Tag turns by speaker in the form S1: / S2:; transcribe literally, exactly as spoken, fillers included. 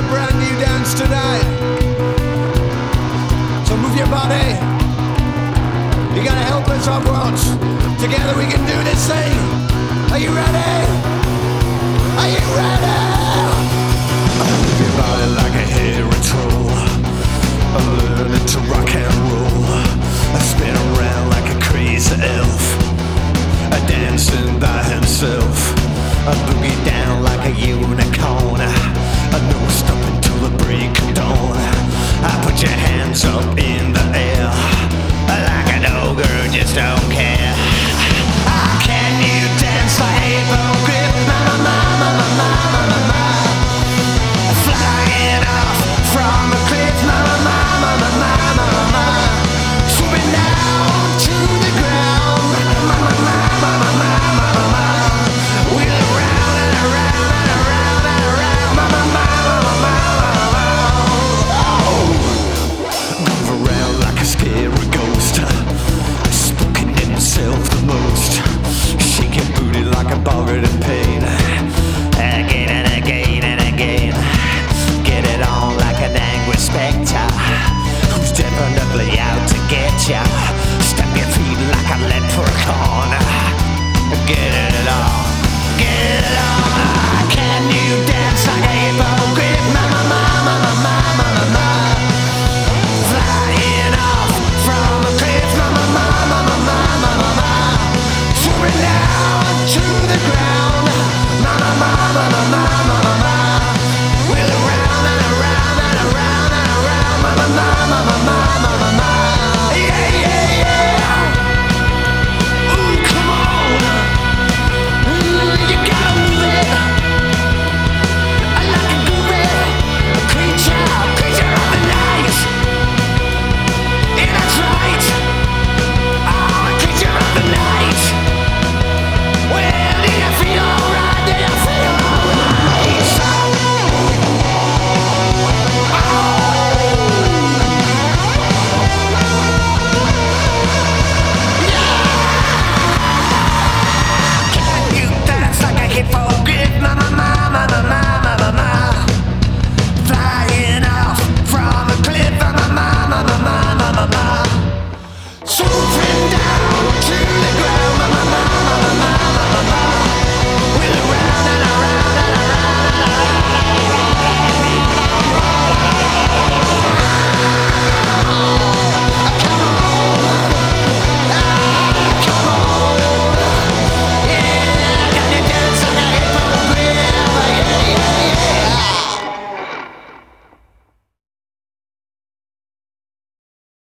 S1: brand new dance tonight. So move your body. You gotta help us up, Rods. Together we can do this thing. Are you ready? Are you ready? Move your body like a hairy troll. I'm learning to rock and roll. I spin around like a crazy elf, a dancing by himself. I boogie down like a unicorn. I no stopping till the break of dawn. I put your hands up in the air like an ogre, just don't care.